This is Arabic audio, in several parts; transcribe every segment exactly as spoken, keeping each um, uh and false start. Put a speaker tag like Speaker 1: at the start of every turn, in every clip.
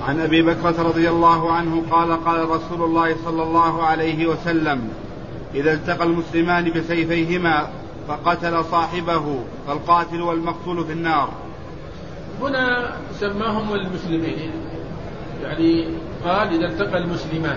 Speaker 1: عن أبي بكرة رضي الله عنه قال قال رسول الله صلى الله عليه وسلم إذا التقى المسلمان بسيفيهما فقتل صاحبه فالقاتل والمقتول في النار.
Speaker 2: هنا سماهم المسلمين، يعني قال إذا التقى المسلمان،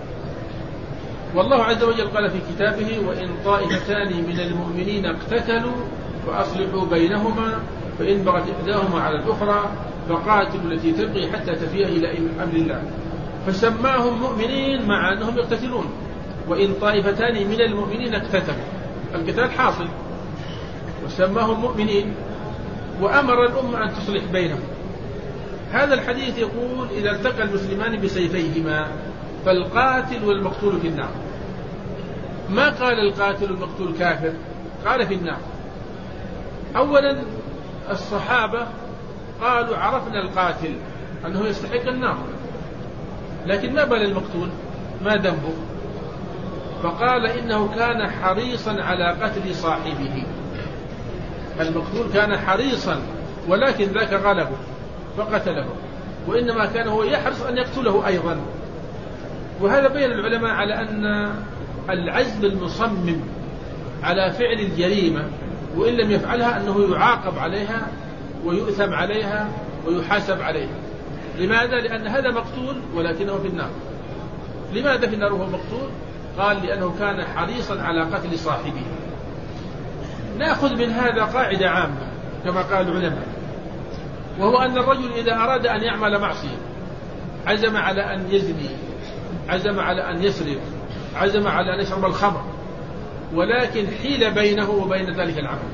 Speaker 2: والله عز وجل قال في كتابه وإن طائفتان من المؤمنين اقتتلوا فأصلحوا بينهما فإن بغت إحداهما على الأخرى فقاتلوا التي تبغي حتى تفيء إلى أمر الله، فسماهم مؤمنين مع أنهم يقتتلون. وإن طائفتان من المؤمنين اقتتلوا، القتال حاصل، وسماهم مؤمنين وأمر الأمة أن تصلح بينهم. هذا الحديث يقول إذا التقى المسلمان بسيفيهما فالقاتل والمقتول في النار. ما قال القاتل والمقتول كافر، قال في النار. أولا الصحابة قالوا عرفنا القاتل أنه يستحق النار، لكن ما بال المقتول، ما ذنبه؟ فقال إنه كان حريصا على قتل صاحبه. المقتول كان حريصا ولكن ذاك غلبه فقتله، وإنما كان هو يحرص أن يقتله أيضا. وهذا بين العلماء على أن العزم المصمم على فعل الجريمة وإن لم يفعلها أنه يعاقب عليها ويؤثم عليها ويحاسب عليها. لماذا؟ لأن هذا مقتول ولكنه في النار. لماذا في النار وهو مقتول؟ قال لأنه كان حريصا على قتل صاحبه. نأخذ من هذا قاعدة عامة كما قال العلماء، وهو أن الرجل إذا أراد أن يعمل معصية عزم على أن يزني، عزم على أن يسرق، عزم على أن يشرب الخمر، ولكن حيل بينه وبين ذلك العمل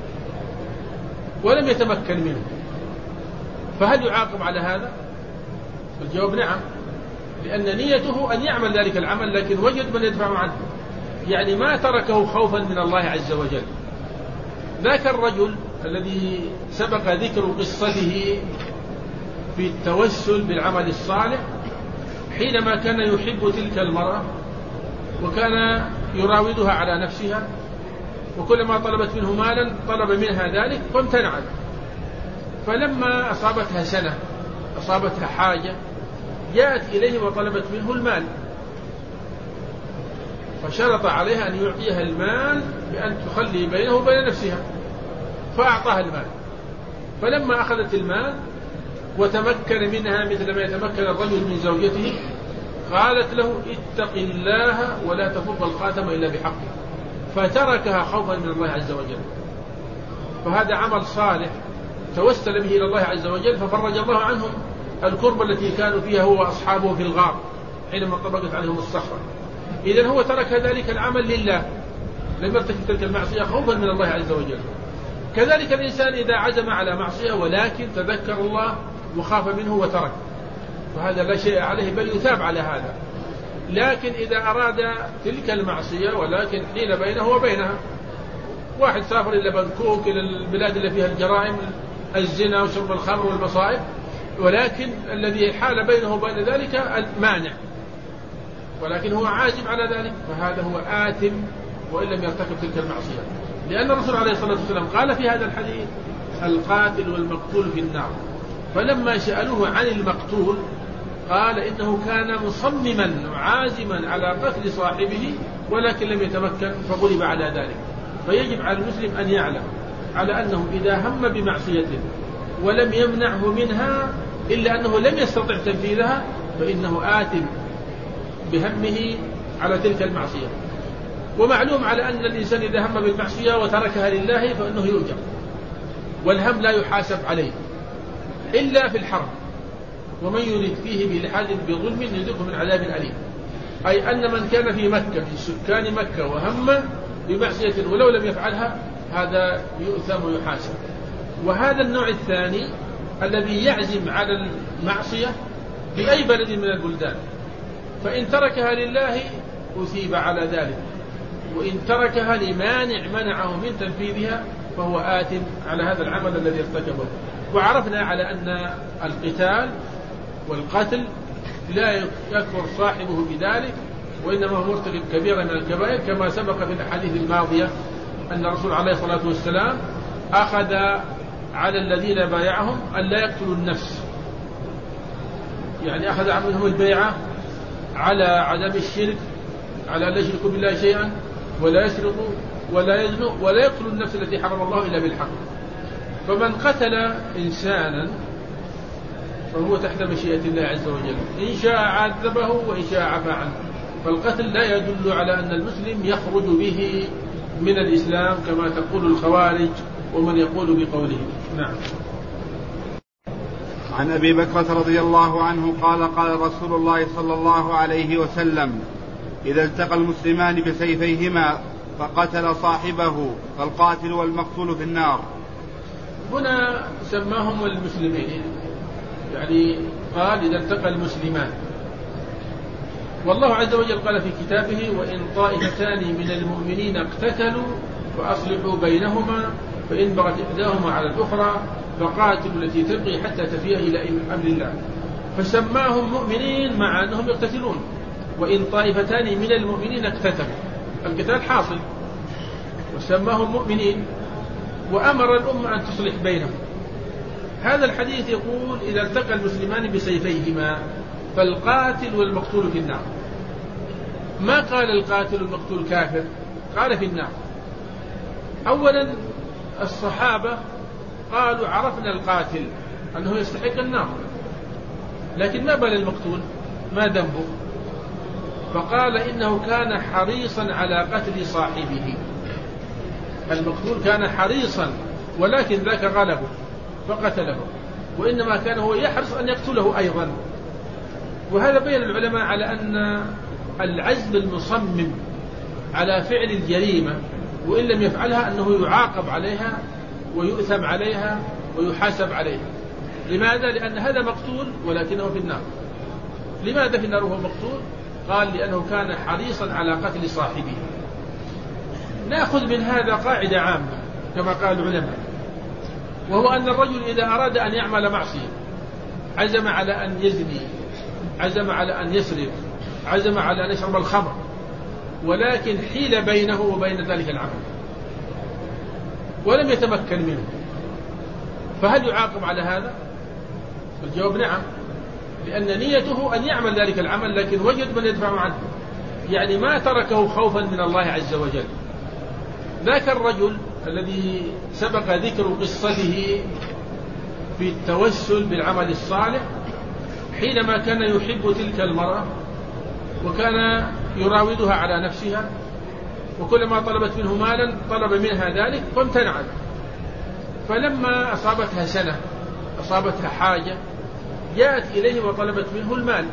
Speaker 2: ولم يتمكن منه، فهل يعاقب على هذا؟ الجواب نعم، لأن نيته أن يعمل ذلك العمل لكن وجد من يدفع عنه، يعني ما تركه خوفا من الله عز وجل. ذاك الرجل الذي سبق ذكر قصته في التوسل بالعمل الصالح حينما كان يحب تلك المرأة وكان يراودها على نفسها، وكلما طلبت منه مالا طلب منها ذلك فامتنعت، فلما أصابتها سنة أصابتها حاجة جاءت إليه وطلبت منه المال، فشرط عليها أن يعطيها المال بأن تخلي بينه وبين نفسها، فأعطاها المال. فلما أخذت المال وتمكن منها مثل ما يتمكن الرجل من زوجته قالت له اتق الله ولا تفض الخاتم إلا بحقه، فتركها خوفا من الله عز وجل. فهذا عمل صالح توسل به إلى الله عز وجل ففرج الله عنهم الكرب التي كانوا فيها هو وأصحابه في الغار حينما طبقت عليهم الصخرة. إذن هو ترك ذلك العمل لله، لم يرتكب تلك المعصية خوفا من الله عز وجل. كذلك الإنسان إذا عزم على معصية ولكن تذكر الله وخاف منه وترك، فهذا لا شيء عليه بل يثاب على هذا. لكن إذا أراد تلك المعصية ولكن حيل بينه وبينها، واحد سافر إلى بنكوك إلى البلاد اللي فيها الجرائم الزنا وشرب الخمر والمصائب، ولكن الذي حال بينه وبين ذلك المانع، ولكن هو عازم على ذلك، فهذا هو آثم وإن لم يرتكب تلك المعصية. لأن الرسول عليه الصلاة والسلام قال في هذا الحديث القاتل والمقتول في النار. فلما سألوه عن المقتول قال إنه كان مصمما عازما على قتل صاحبه ولكن لم يتمكن فغلب على ذلك. فيجب على المسلم أن يعلم على أنه إذا هم بمعصية ولم يمنعه منها إلا أنه لم يستطع تنفيذها فإنه آثم بهمه على تلك المعصية. ومعلوم على أن الإنسان إذا هم بالمعصية وتركها لله فإنه يؤجر، والهم لا يحاسب عليه إلا في الحرب، ومن يريد فيه بإلحاد بظلم يذقه من عذاب أليم. أي أن من كان في مكة في سكان مكة وهم بمعصية ولو لم يفعلها هذا يؤثم ويحاسب. وهذا النوع الثاني الذي يعزم على المعصية في أي بلد من البلدان، فإن تركها لله أثيب على ذلك، وإن تركها لمانع منعه من تنفيذها فهو آثم على هذا العمل الذي ارتكبه. وعرفنا على أن القتال والقتل لا يكفر صاحبه بذلك، وإنما هو مرتكب كبيرة من الكبائر، كما سبق في الأحاديث الماضية أن الرسول عليه الصلاة والسلام أخذ على الذين بايعهم أن لا يقتلوا النفس، يعني أخذ منهم البيعة على عدم الشرك، على أن لا يشركوا بالله شيئا ولا يسرقوا ولا يزنوا ولا يقتلوا النفس التي حرم الله إلا بالحق. فمن قتل إنسانا فهو تحت مشيئة الله عز وجل، إن شاء عذبه وإن شاء عفى عنه. فالقتل لا يدل على أن المسلم يخرج به من الإسلام كما تقول الخوارج ومن يقول بقوله. نعم.
Speaker 1: عن أبي بكرة رضي الله عنه قال قال رسول الله صلى الله عليه وسلم: إذا التقى المسلمان بسيفيهما فقتل صاحبه فالقاتل والمقتول في النار.
Speaker 2: هنا سماهم المسلمين، يعني قال إذا التقى المسلمان، والله عز وجل قال في كتابه: وإن طائفتان من المؤمنين اقتتلوا فأصلحوا بينهما فإن بغت إحداهما على الأخرى فقاتلوا التي تبغي حتى تفيء إلى أمر الله. فسماهم مؤمنين مع أنهم يقتتلون. وإن طائفتان من المؤمنين اقتتلوا، القتال حاصل، وسماهم مؤمنين وأمر الأمة أن تصلح بينهم. هذا الحديث يقول: إذا التقى المسلمان بسيفيهما فالقاتل والمقتول في النار. ما قال القاتل والمقتول كافر، قال في النار. أولا الصحابة قالوا عرفنا القاتل أنه يستحق النار، لكن ما بال المقتول، ما ذنبه؟ فقال إنه كان حريصا على قتل صاحبه. المقتول كان حريصا ولكن ذاك غلبه فقتله، وإنما كان هو يحرص أن يقتله أيضا. وهذا بين العلماء على أن العزم المصمم على فعل الجريمة وإن لم يفعلها أنه يعاقب عليها ويؤثم عليها ويحاسب عليها. لماذا؟ لأن هذا مقتول ولكنه في النار. لماذا في النار وهو مقتول؟ قال: لأنه كان حريصا على قتل صاحبه. نأخذ من هذا قاعدة عامة كما قال العلماء، وهو أن الرجل إذا أراد أن يعمل معصية، عزم على أن يزني، عزم على أن يسرق، عزم على أن يشرب الخمر، ولكن حيل بينه وبين ذلك العمل ولم يتمكن منه، فهل يعاقب على هذا؟ الجواب نعم، لأن نيته أن يعمل ذلك العمل لكن وجد من يدفع عنه، يعني ما تركه خوفا من الله عز وجل. ذاك الرجل الذي سبق ذكر قصته في التوسل بالعمل الصالح، حينما كان يحب تلك المرأة وكان يراودها على نفسها، وكلما طلبت منه مالا طلب منها ذلك فامتنعت. فلما أصابتها سنة، أصابتها حاجة، جاءت إليه وطلبت منه المال،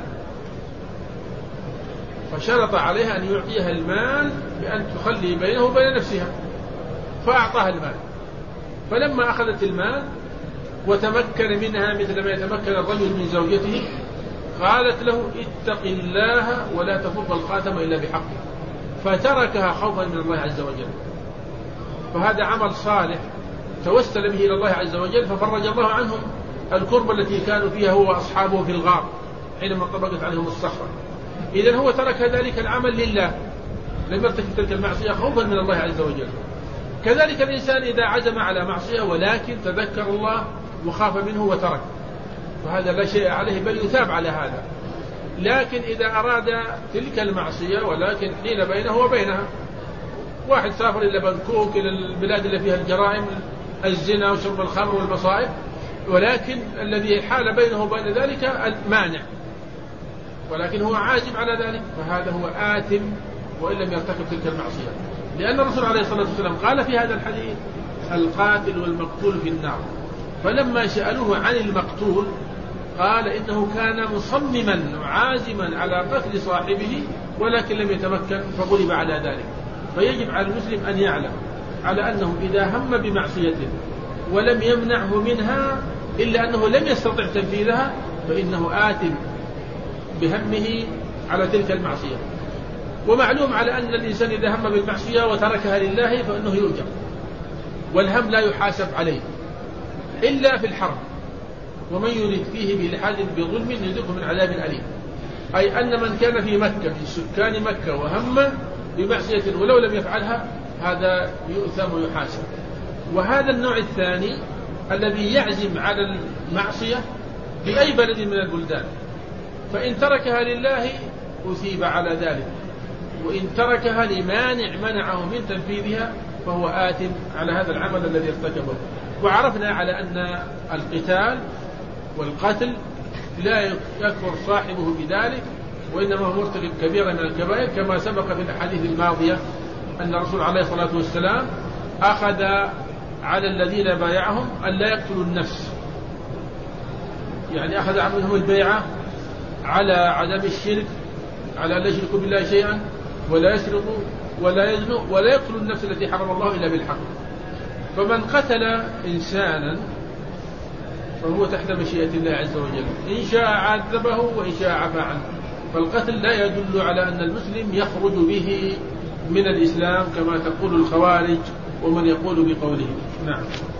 Speaker 2: فشرط عليها أن يعطيها المال بأن تخلي بينه وبين نفسها، فأعطاها المال. فلما أخذت المال وتمكن منها مثل ما يتمكن الرجل من زوجته، قالت له: اتق الله ولا تفض الخاتم إلا بحقه، فتركها خوفا من الله عز وجل. فهذا عمل صالح توسل به إلى الله عز وجل، ففرج الله عنهم الكربة التي كانوا فيها هو وأصحابه في الغار حينما طبقت عليهم الصخرة. إذن هو ترك ذلك العمل لله، لم يرتكب تلك المعصية خوفا من الله عز وجل. كذلك الإنسان إذا عزم على معصية ولكن تذكر الله وخاف منه وترك، فهذا لا شيء عليه بل يثاب على هذا. لكن إذا أراد تلك المعصية ولكن حيل بينه وبينها، واحد سافر إلى بنكوك، إلى البلاد اللي فيها الجرائم، الزنا وشرب الخمر والمصائب، ولكن الذي حال بينه وبين ذلك المانع، ولكن هو عازم على ذلك، فهذا هو آثم وإن لم يرتكب تلك المعصية. لأن الرسول عليه الصلاة والسلام قال في هذا الحديث: القاتل والمقتول في النار. فلما سألوه عن المقتول قال إنه كان مصمما عازما على قتل صاحبه ولكن لم يتمكن فغلب على ذلك. فيجب على المسلم أن يعلم على أنه إذا هم بمعصية ولم يمنعه منها إلا أنه لم يستطع تنفيذها فإنه آثم بهمه على تلك المعصية. ومعلوم على أن الإنسان إذا هم بالمعصية وتركها لله فإنه يؤجر، والهم لا يحاسب عليه إلا في الحرب. ومن يريد فيه بإلحاد بظلم يذقه من عذاب أليم. أي أن من كان في مكة في سكان مكة وهم بمعصية ولو لم يفعلها هذا يؤثم ويحاسب. وهذا النوع الثاني الذي يعزم على المعصية في أي بلد من البلدان، فإن تركها لله أثيب على ذلك، وإن تركها لمانع منعه من تنفيذها فهو آثم على هذا العمل الذي ارتكبه. وعرفنا على أن القتال والقتل لا يكفر صاحبه بذلك، وإنما هو مرتكب كبيرة من الكبائر، كما سبق في الأحاديث الماضية أن الرسول عليه الصلاة والسلام أخذ على الذين بايعهم أن لا يقتلوا النفس، يعني أخذ منهم البيعة على عدم الشرك، على أن لا يشركوا بالله شيئا ولا يسرقوا ولا يزنوا ولا يقتلوا النفس التي حرم الله إلا بالحق. فمن قتل إنسانا فهو تحت مشيئة الله عز وجل، إن شاء عذبه وإن شاء عفى عنه. فالقتل لا يدل على أن المسلم يخرج به من الإسلام كما تقول الخوارج ومن يقول بقوله. نعم.